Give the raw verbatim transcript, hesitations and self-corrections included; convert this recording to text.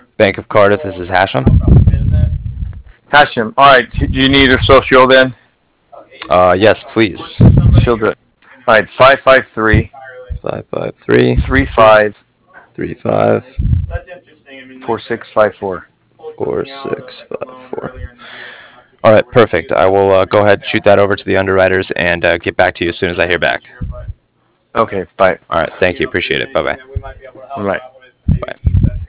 Bank of Cardiff, this is Hashem. Hashem. All right. Do you need her social then? Uh, yes, please. She'll do it. All right. Five five three. Five five three. Three five. Three five. Four six five four. Four six five four. All right, perfect. I will uh, go ahead and shoot that over to the underwriters and uh, get back to you as soon as I hear back. Okay. Bye. All right, thank you. Appreciate it. Bye bye. All right.